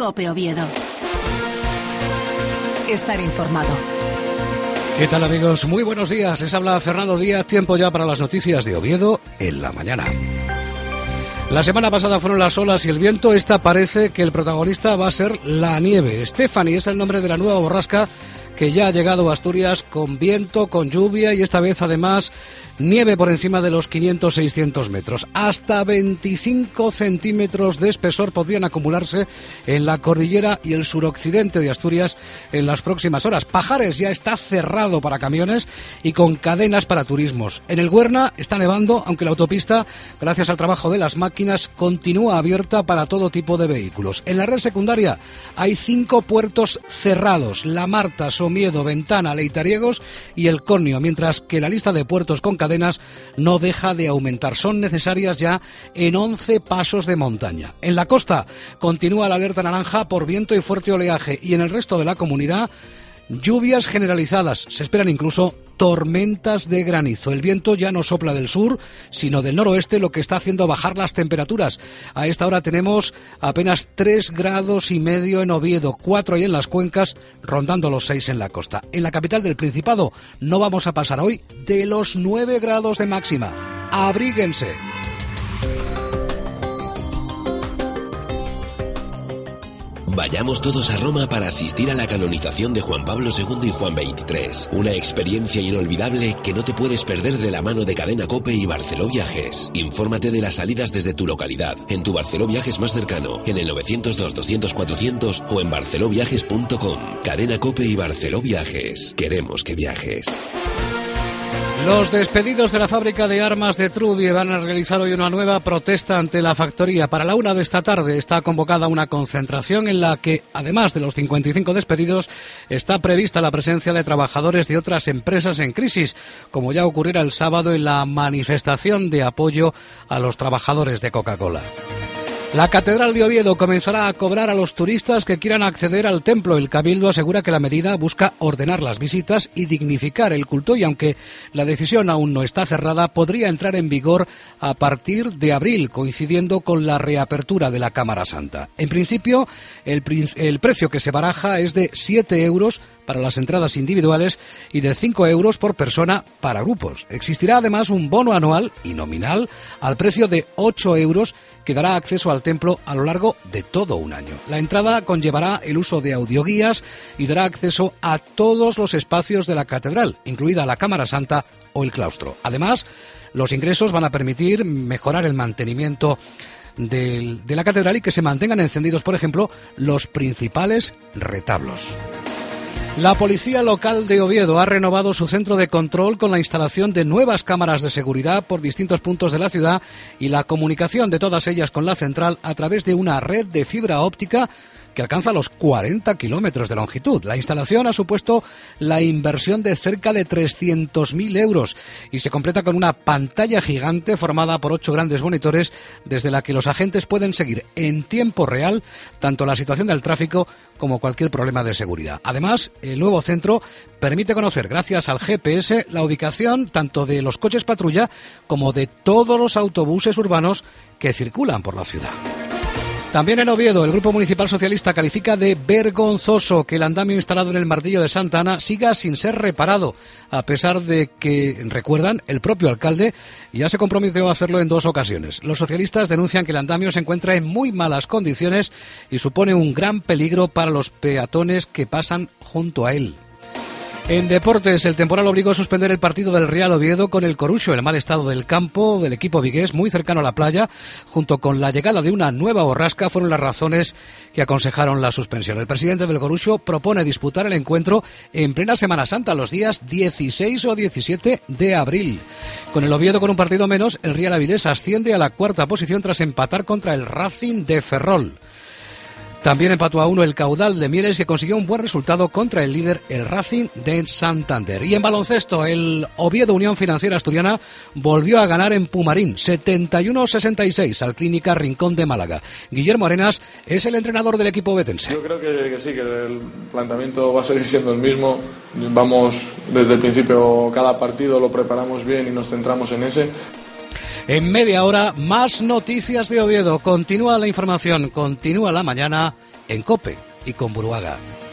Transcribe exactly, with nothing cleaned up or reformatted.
COPE Oviedo. Estar informado. ¿Qué tal, amigos? Muy buenos días. Les habla Fernando Díaz. Tiempo ya para las noticias de Oviedo en la mañana. La semana pasada fueron las olas y el viento. Esta parece que el protagonista va a ser la nieve. Stephanie es el nombre de la nueva borrasca que ya ha llegado a Asturias con viento, con lluvia y esta vez además nieve por encima de los quinientos a seiscientos metros. Hasta veinticinco centímetros de espesor podrían acumularse en la cordillera y el suroccidente de Asturias en las próximas horas. Pajares ya está cerrado para camiones y con cadenas para turismos. En el Güerna está nevando, aunque la autopista, gracias al trabajo de las máquinas, continúa abierta para todo tipo de vehículos. En la red secundaria hay cinco puertos cerrados: La Marta, Somiedo, Ventana, Leitariegos y El Cornio, mientras que la lista de puertos con cadenas no deja de aumentar. Son necesarias ya en once pasos de montaña. En la costa continúa la alerta naranja por viento y fuerte oleaje y en el resto de la comunidad lluvias generalizadas. Se esperan incluso tormentas de granizo. El viento ya no sopla del sur, sino del noroeste, lo que está haciendo bajar las temperaturas. A esta hora tenemos apenas tres grados y medio en Oviedo, cuatro ahí en las cuencas, rondando los seis en la costa. En la capital del Principado no vamos a pasar hoy de los nueve grados de máxima. Abríguense. Vayamos todos a Roma para asistir a la canonización de Juan Pablo segundo y Juan veintitrés. Una experiencia inolvidable que no te puedes perder de la mano de Cadena COPE y Barceló Viajes. Infórmate de las salidas desde tu localidad, en tu Barceló Viajes más cercano, en el novecientos dos, doscientos, cuatrocientos o en barceló viajes punto com. Cadena COPE y Barceló Viajes. Queremos que viajes. Los despedidos de la fábrica de armas de Trubie van a realizar hoy una nueva protesta ante la factoría. Para la una de esta tarde está convocada una concentración en la que, además de los cincuenta y cinco despedidos, está prevista la presencia de trabajadores de otras empresas en crisis, como ya ocurriera el sábado en la manifestación de apoyo a los trabajadores de Coca-Cola. La Catedral de Oviedo comenzará a cobrar a los turistas que quieran acceder al templo. El Cabildo asegura que la medida busca ordenar las visitas y dignificar el culto y aunque la decisión aún no está cerrada, podría entrar en vigor a partir de abril, coincidiendo con la reapertura de la Cámara Santa. En principio, el, el precio que se baraja es de siete euros para las entradas individuales y de cinco euros por persona para grupos. Existirá además un bono anual y nominal al precio de ocho euros que dará acceso al templo a lo largo de todo un año. La entrada conllevará el uso de audioguías y dará acceso a todos los espacios de la catedral, incluida la Cámara Santa o el claustro. Además, los ingresos van a permitir mejorar el mantenimiento de, de la catedral y que se mantengan encendidos, por ejemplo, los principales retablos. La policía local de Oviedo ha renovado su centro de control con la instalación de nuevas cámaras de seguridad por distintos puntos de la ciudad y la comunicación de todas ellas con la central a través de una red de fibra óptica que alcanza los cuarenta kilómetros de longitud. La instalación ha supuesto la inversión de cerca de trescientos mil euros y se completa con una pantalla gigante formada por ocho grandes monitores desde la que los agentes pueden seguir en tiempo real tanto la situación del tráfico como cualquier problema de seguridad. Además, el nuevo centro permite conocer, gracias al G P S, la ubicación tanto de los coches patrulla como de todos los autobuses urbanos que circulan por la ciudad. También en Oviedo, el Grupo Municipal Socialista califica de vergonzoso que el andamio instalado en el Martillo de Santa Ana siga sin ser reparado, a pesar de que, recuerdan, el propio alcalde ya se comprometió a hacerlo en dos ocasiones. Los socialistas denuncian que el andamio se encuentra en muy malas condiciones y supone un gran peligro para los peatones que pasan junto a él. En deportes, el temporal obligó a suspender el partido del Real Oviedo con el Coruxo. El mal estado del campo del equipo vigués, muy cercano a la playa, junto con la llegada de una nueva borrasca, fueron las razones que aconsejaron la suspensión. El presidente del Coruxo propone disputar el encuentro en plena Semana Santa, los días dieciséis o diecisiete de abril. Con el Oviedo con un partido menos, el Real Avilés asciende a la cuarta posición tras empatar contra el Racing de Ferrol. También empató a uno el Caudal de Mieres, que consiguió un buen resultado contra el líder, el Racing de Santander. Y en baloncesto, el Oviedo Unión Financiera Asturiana volvió a ganar en Pumarín, setenta y uno a sesenta y seis al Clínica Rincón de Málaga. Guillermo Arenas es el entrenador del equipo ovetense. Yo creo que, que sí, que el planteamiento va a seguir siendo el mismo. Vamos desde el principio, cada partido lo preparamos bien y nos centramos en ese. En media hora, más noticias de Oviedo. Continúa la información, continúa la mañana en COPE y con Buruaga.